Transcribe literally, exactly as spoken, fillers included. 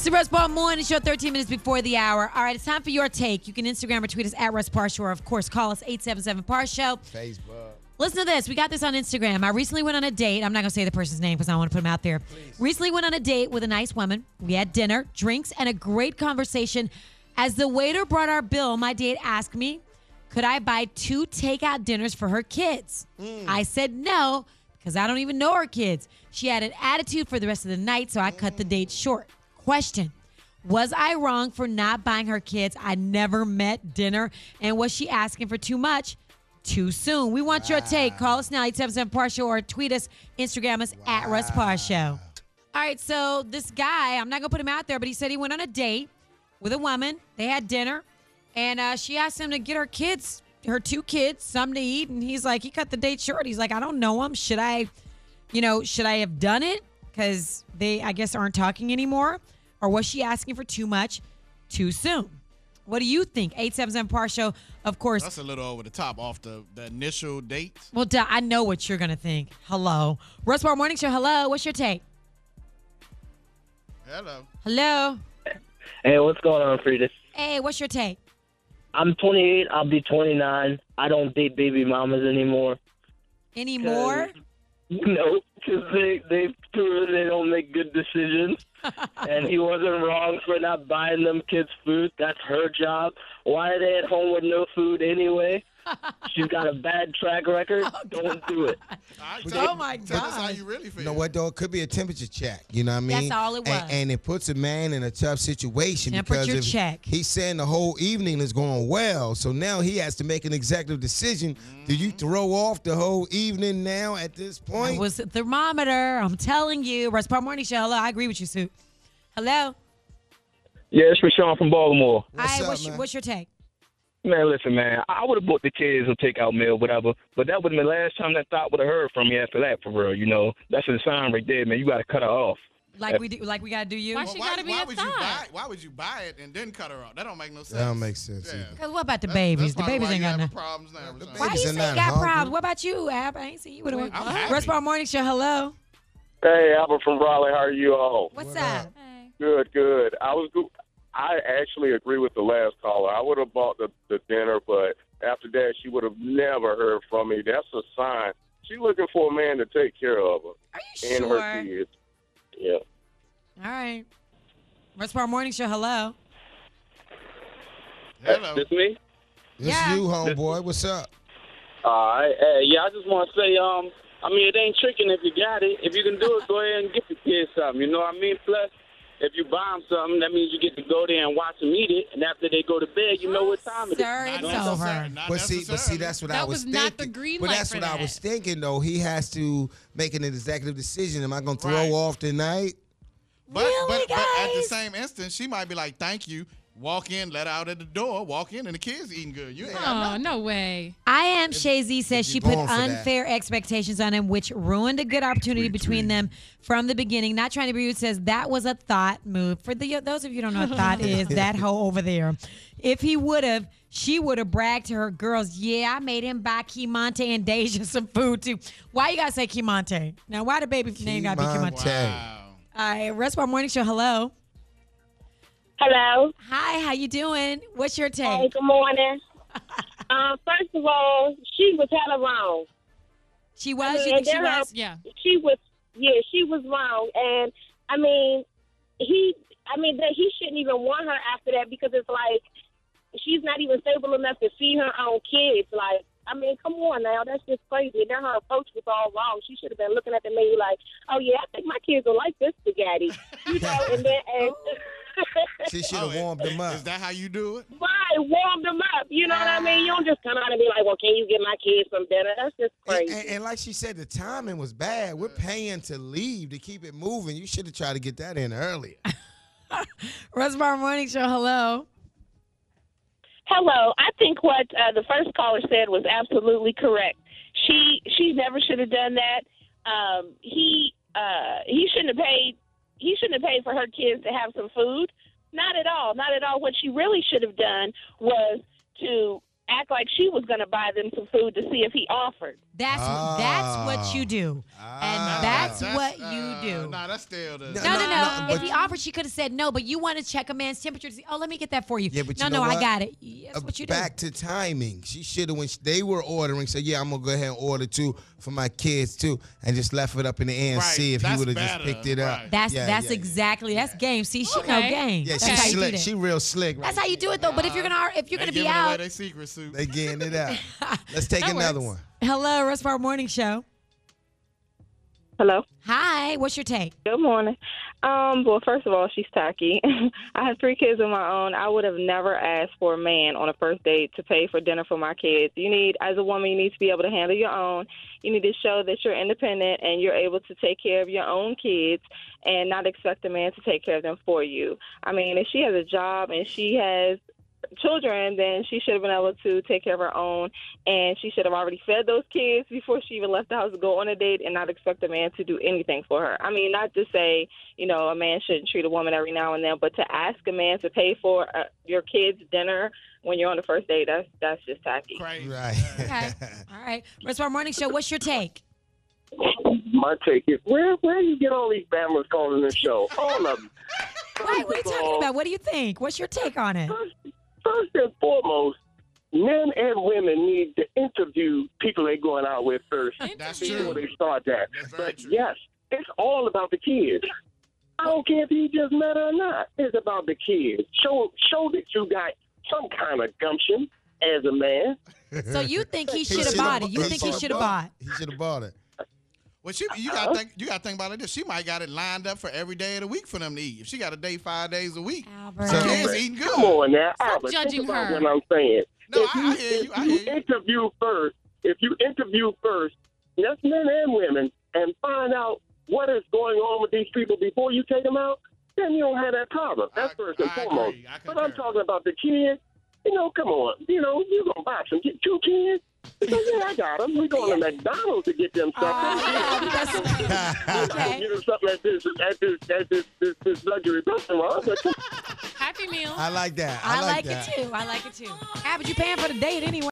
the Russ Bar Morning Show, thirteen minutes before the hour. All right, it's time for your take. You can Instagram or tweet us at Russ Parr Show, or, of course, call us eight seven seven Par Show. Facebook. Listen to this. We got this on Instagram. I recently went on a date. I'm not going to say the person's name because I don't want to put him out there. Please. Recently went on a date with a nice woman. We had dinner, drinks, and a great conversation. As the waiter brought our bill, my date asked me, could I buy two takeout dinners for her kids? Mm. I said no, because I don't even know her kids. She had an attitude for the rest of the night, so I cut the date short. Question. Was I wrong for not buying her kids I never met dinner? And was she asking for too much too soon? We want wow. your take. Call us now, eight seven seven Par Show, or tweet us, Instagram us wow. at Russ Parr Show. All right, so this guy, I'm not going to put him out there, but he said he went on a date with a woman. They had dinner, and uh, she asked him to get her kids, her two kids, something to eat, and he's like, he cut the date short. He's like, I don't know them. Should I, you know, should I have done it? Because they, I guess, aren't talking anymore. Or was she asking for too much too soon? What do you think? eight seven seven Par Show, of course. That's a little over the top off the, the initial date. Well, duh, I know what you're going to think. Hello. Russ Parr Morning Show, hello. What's your take? Hello. Hello. Hey, what's going on, Frida? Hey, what's your take? I'm twenty-eight. I'll be twenty-nine. I don't date baby mamas anymore. Anymore? No, because they, they've proven they don't make good decisions. And he wasn't wrong for not buying them kids food. That's her job. Why are they at home with no food anyway? She's got a bad track record. Oh, don't do it. Right, oh, tell, my tell God. us how you really feel. You know what, though? It could be a temperature check. You know what I mean? That's all it was. And, and it puts a man in a tough situation. Temperature because if check. He's saying the whole evening is going well, so now he has to make an executive decision. Mm-hmm. Do you throw off the whole evening now at this point? It was a thermometer. I'm telling you. Russ Parr Morning Show, hello. I agree with you, Sue. Hello. Yeah, it's Rashawn from Baltimore. What's Hi, up, what's, man? your, what's your take? Man, listen, man, I would have bought the kids a takeout meal, whatever, but that would have been the last time that thought would have heard from me after that, for real, you know. That's a sign right there, man. You got to cut her off. Like we do, like we got to do you? Why Well, she why, got to be why a would thought? you buy it? Why would you buy it and then cut her off? That don't make no sense. That don't make sense Yeah. either. Because what about the That's- babies? that's The probably babies why ain't you got having no. problems now. The Rashawn. Why babies you are say not you got hungry. problems? What about you, Ab? I ain't see you with I'm one. happy. Russ Parr Morning Show, hello. Hey, Albert from Raleigh. How are you all? What's What up? up? Hey. Good, good. I was. go- I actually agree with the last caller. I would have bought the, the dinner, but after that, she would have never heard from me. That's a sign. She's looking for a man to take care of her Are you and sure? her kids. Yeah. All right. Russ Parr Morning Show, hello. Hello. This me? This Yeah. you, homeboy. What's up? All right. Hey, yeah, I just want to say, um, I mean, it ain't tricking if you got it. If you can do it, go ahead and get the kids something. You know what I mean? Plus, if you buy them something, that means you get to go there and watch them eat it. And after they go to bed, you know what time it is. Sir, it's Not over. necessarily- not But see, but see, necessarily. that's what That I was, was thinking. not the green but light that's for what I that. was thinking, though. He has to make an executive decision. Am I going to throw Right. off tonight? But, Really, but, but at the guys? same instance, she might be like, thank you. Walk in, let her out at the door, walk in, and the kids eating good. You ain't got Oh, nothing. no way. I am Shay Z says if she you're put going for that. unfair expectations on him, which ruined a good opportunity between them from the beginning. Not trying to be rude, says that was a thought move. For the those of you who don't know what thought is, that hoe over there. If he would have, she would have bragged to her girls, yeah, I made him buy Kimante and Deja some food too. Why you gotta say Kimante? Now, why the baby name gotta be Kimante? Kimante. Wow. All right, Russ Parr Morning Show, hello. Hello. Hi, how you doing? What's your Hey, take? good morning. um, first of all, she was hella wrong. She was? I mean, You think she and then was? Yeah. She was, yeah, she was wrong. And, I mean, he, I mean, that he shouldn't even want her after that because it's like she's not even stable enough to feed her own kids. Like, I mean, come on now. That's just crazy. And then her approach was all wrong. She should have been looking at the menu like, oh, yeah, I think my kids will like this spaghetti. You know, and then... And, She should have Oh, warmed them up. Is that how you do it? Right, warm them up. You know what I mean? You don't just come out and be like, well, can you get my kids some dinner? That's just And, crazy. and, and like she said, the timing was bad. We're paying to leave to keep it moving. You should have tried to get that in earlier. Russ Parr Morning Show, hello. Hello. I think what uh, the first caller said was absolutely correct. She she never should have done that. Um, he uh, he shouldn't have paid. He shouldn't have paid for her kids to have some food. Not at all. Not at all. What she really should have done was to act like she was going to buy them some food to see if he offered. That's Ah. that's what you do, Ah. and that's, That's, what uh, you do. Nah, that's still the. No, No, no, no. no, if but- he offered, she could have said no. But you want to check a man's temperature to see. Oh, let me get that for you. Yeah, but no, you no, know I what? got it. Yeah, that's Uh, what you do. Back to timing. She should have when sh- they were ordering. Said, "Yeah, I'm gonna go ahead and order two for my kids too," and just left it up in the air and Right, see if he that's would have just better, picked it up. right. That's Yeah, that's yeah, yeah. exactly that's game. See, she know Okay. game. Yeah, that's she how you do slick. that. She real slick. That's right how you do it though. But if you're gonna if you're They gonna be giving away out, their secret soup. They getting it out. Let's take That another works. one. hello, Rest of our morning show. Hello. Hi, what's your take? Good morning. Um, well, first of all, she's tacky. I have three kids of my own. I would have never asked for a man on a first date to pay for dinner for my kids. You need, as a woman, you need to be able to handle your own. You need to show that you're independent and you're able to take care of your own kids and not expect a man to take care of them for you. I mean, if she has a job and she has children, then she should have been able to take care of her own, and she should have already fed those kids before she even left the house to go on a date and not expect a man to do anything for her. I mean, not to say, you know, a man shouldn't treat a woman every now and then, but to ask a man to pay for uh, your kids' dinner when you're on the first date, that's that's just tacky. Crazy. Right. Okay, all right. Rest of our morning show. What's your take? My take is, where where you get all these Bama's calling this show? All of them. Wait, what are you First of talking all, about? What do you think? What's your take on it? First, first and foremost, men and women need to interview people they're going out with first That's before true. they start that. That's very But true. yes, it's all about the kids. I don't care if you just met her or not. It's about the kids. Show show that you got some kind of gumption as a man. So you think he He should have shoulda bought it? You he think he shoulda should have bought? He should have bought it. Well, she, you got to think. You got to think about it like this. She might got it lined up for every day of the week for them to eat. If she got a day five days a week, Albert. the kids eating good. Come on now, Stop Albert. judging think about her. what I'm saying. No, if I- you, I hear you, if I you hear you. interview first, if you interview first, that's men and women, and find out what is going on with these people before you take them out, then you don't have that problem. That's I- first and I foremost. agree. I But I'm concur. talking about the kids. You know, come on. You know, you gonna buy some get two kids? So, yeah, I got them. We going to McDonald's to get them something. Ah, that's- okay. Get them something at this at this at this this, this luxury restaurant. But Happy meal. I like that. I, I like that. it too. I like it too. Ah, but you paying for the date anyway.